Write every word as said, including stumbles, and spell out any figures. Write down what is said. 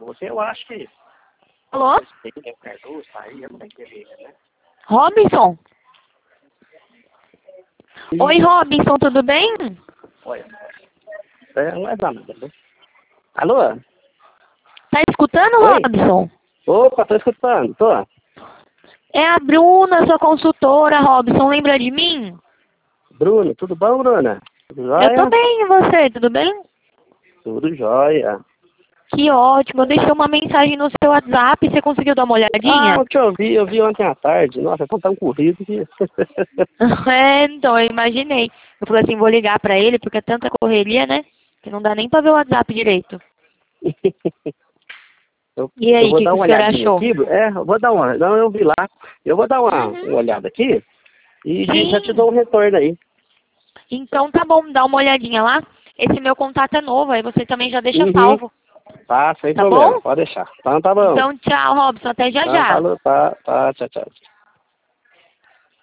você, eu acho que... Alô? Tem que Cardoso, tá aí, eu não tenho que ver, né? Robinson? E... Oi, Robinson, tudo bem? Olha, é, não é nada, né? Alô? Tá escutando, Oi? Robinson? Opa, tô escutando, tô. É a Bruna, sua consultora, Robinson, lembra de mim? Bruno, tudo bom, Bruna? Tudo Eu tô jóia? bem, e você, tudo bem? Tudo jóia. Que ótimo, eu deixei uma mensagem no seu WhatsApp, você conseguiu dar uma Ah, olhadinha? o que eu vi, eu vi ontem à tarde. Nossa, tão tão corrido que... É, então, eu imaginei. Eu falei assim, vou ligar pra ele, porque é tanta correria, né? Que não dá nem pra ver o WhatsApp direito. eu, E eu aí, o vou que, dar que o uma senhor olhadinha achou? aqui. É, eu vou dar uma... Não, eu vi lá. Eu vou dar uma, Uhum. uma olhada aqui e de- já te Sim. dou um retorno aí. Então tá bom, dá uma olhadinha lá. Esse meu contato é novo, aí você também já deixa Uhum. salvo. Tá, sem Tá problema. bom? Pode deixar. Então tá bom. Então tchau, Robson, até já Então já. falou, tá, tá, tchau, tchau.